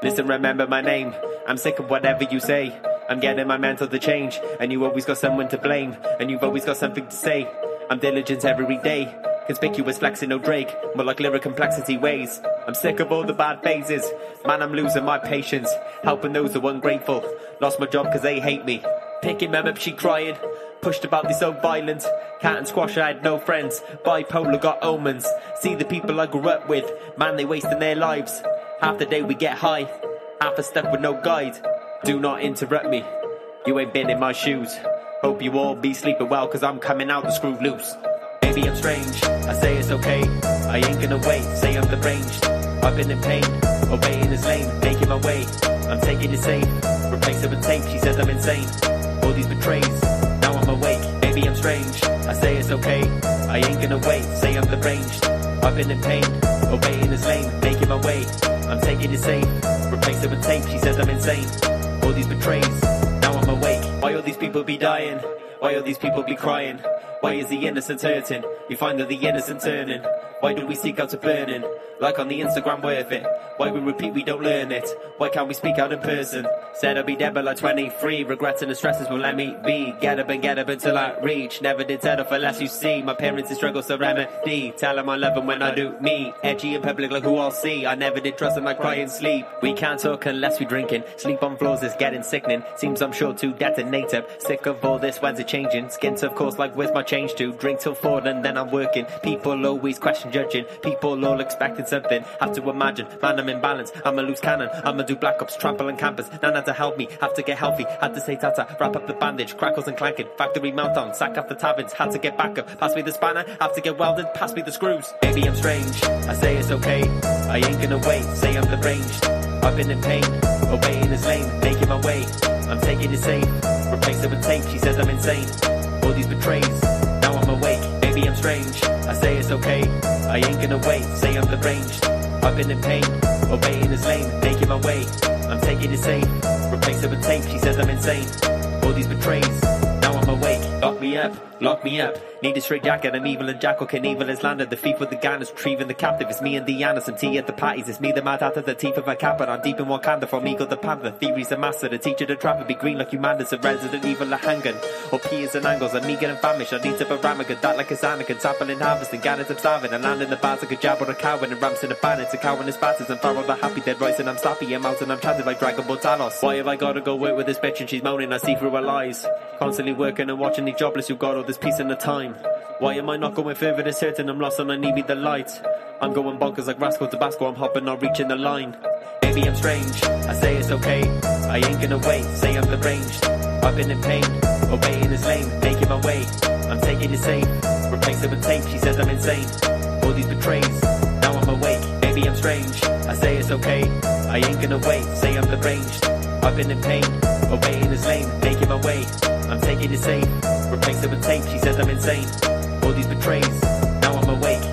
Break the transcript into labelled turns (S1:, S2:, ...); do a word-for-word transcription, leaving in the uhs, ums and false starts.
S1: Listen, remember my name. I'm sick of whatever you say. I'm getting my mental to change, and you always got someone to blame, and you've always got something to say. I'm diligent every day, conspicuous flexing no Drake, more like lyric complexity ways. I'm sick of all the bad phases, man I'm losing my patience, helping those who are ungrateful. Lost my job cause they hate me, picking them up she crying, pushed about they so violent. Cat and squash I had no friends, bipolar got omens. See the people I grew up with, man they wasting their lives. Half the day we get high, half are stuck with no guide. Do not interrupt me, you ain't been in my shoes. Hope you all be sleeping well cause I'm coming out the screw loose. Maybe I'm strange, I say it's okay, I ain't gonna wait, say I'm deranged. I've been in pain, away in this lane, making my way. I'm taking it safe, replace it with tape, she says I'm insane. All these betrays, now I'm awake. Maybe I'm strange, I say it's okay, I ain't gonna wait, say I'm deranged. I've been in pain, away in this lane, making my way. I'm taking it safe, replace it with tape, she says I'm insane. All these betrays, now I'm awake. Why all these people be dying? Why all these people be crying? Why is the innocent hurting? You find that the innocent turning. Why do we seek out to burning? Like on the Instagram worth it. Why we repeat we don't learn it? Why can't we speak out in person? Said I'll be dead by like twenty-three. Regrets and the stresses will let me be. Get up and get up until I reach. Never did settle for less you see. My parents' struggle so remedy. Tell them I love them when I do me. Edgy in public like who I'll see. I never did trust them like cry and sleep. We can't talk unless we drinking. Sleep on floors is getting sickening. Seems I'm sure to detonate up. Sick of all this, when's it changing? Skins of course like where's my change to? Drink till four and then I'm working. People always question judging. People all expecting something. Have to imagine, man I'm in balance. I'm a loose cannon, I'ma do black ops, trample and campus. Nana to help me, have to get healthy. Had to say tata, wrap up the bandage. Crackles and clanking, factory meltdown. Sack off the taverns, had to get back up. Pass me the spanner, have to get welded. Pass me the screws. Maybe I'm strange, I say it's okay, I ain't gonna wait, say I'm deranged. I've been in pain, away in this lane, making my way. I'm taking it safe, replace it with tape, she says I'm insane. All these betrays, now I'm awake. Maybe I'm strange, I say it's okay, I ain't gonna wait, say I'm deranged. I've been in pain, away in this lane, making my way. I'm taking it safe, replace it with tape, she says I'm insane. All these betrays, now I'm awake. Lock me up, lock me up. Need a straight jacket, I'm evil and Jackal Knievel has landed. The thief with the gun is retrieving the captive. It's me and Deanna, some tea at the parties. It's me, the mad at the teeth of a cat, but I'm deep in Wakanda. From Eagle the Panther, theory's a master. The teacher, the trapper, be green like Humandus. A resident evil, a hangan. Or peers and angles, I'm meager and famished. I need to Baramaga, that like a Anakin. Tapping and harvesting, Gannet, I'm starving. And land in the bars like a jab or a cow. And ramps in a ban, it's a cow and his batters. And Pharaoh the happy, dead rising. I'm slappy, I'm out and I'm chatted like Dragon Ball Talos. Why have I gotta go work with this bitch and she's moaning? I see through her lies. Constantly working and watching the jobless who got all this peace and the time. Why am I not going further? It's certain I'm lost and I need me the light. I'm going bonkers like Rascal Tabasco, I'm hopping, not reaching the line. Maybe I'm strange, I say it's okay, I ain't gonna wait, say I'm deranged. I've been in pain, away in this lane, making my way. I'm taking it safe, replace it with tape, she says I'm insane. All these betrays, now I'm awake. Maybe I'm strange, I say it's okay, I ain't gonna wait, say I'm deranged. I've been in pain, away in this lane, making my way. I'm taking it safe, replace it with tape, she says I'm insane. All these betrays, now I'm awake.